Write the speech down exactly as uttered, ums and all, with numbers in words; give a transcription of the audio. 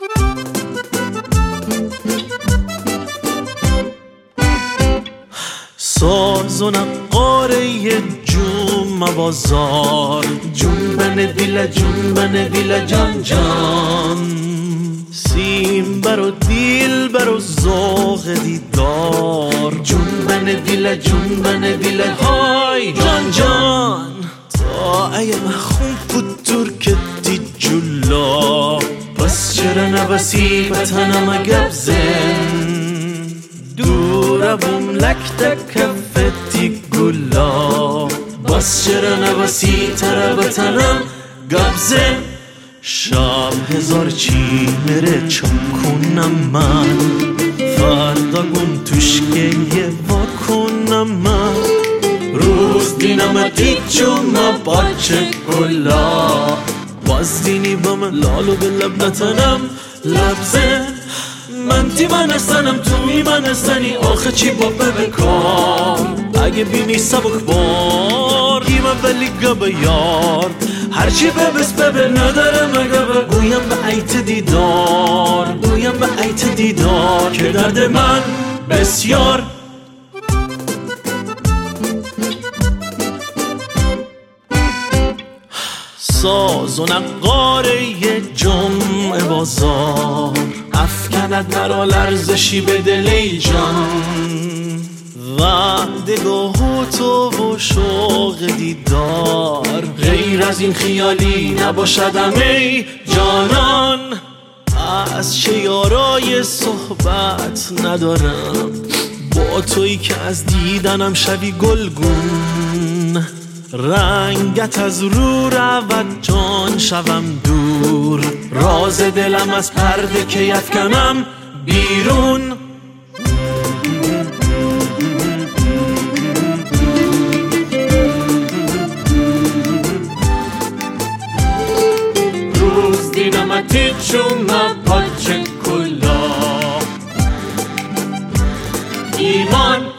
ساز و نقاره جون بازار، جنبن دیل جنبن دیل جان جان، سیم برو دیل برو ذوق دیدار، جنبن دیل جنبن دیل های جان جان. تا ای مخون بود ترکتی جلا، پس چرا نبسی بطنم گبزن، دورا بوم لکت کفتی گلا، بس چرا نبسی تر بطنم گبزن. شب هزار چی مره چون کنم من، فردا گم توشکه یه وا کنم من، روز دینم دیچون ما باچه گلا، باز دینی با من لالو به لب نتنم لبزن. من تی من استنم تو می من استنی، آخه چی با ببکار، اگه بینی سبک بار گیمه ولی گبه یار، هرچی ببس ببه نداره مگبه، گویم به عیت دیدار، گویم به عیت دیدار که درد من بسیار. ساز و نقاره ی جمع بازار، افکند مرا لرزشی به دل ای جان، وعدگاه تو و شوق دیدار، غیر از این خیالی نباشدم ای جانان. از چه یارای صحبت ندارم با تویی که از دیدنم شوی گلگون، رنگت از رو رود جان شوم دور، راز دلم از پرده که یفکنم بیرون. روز دینمتی چون پاچه کلا، ایمان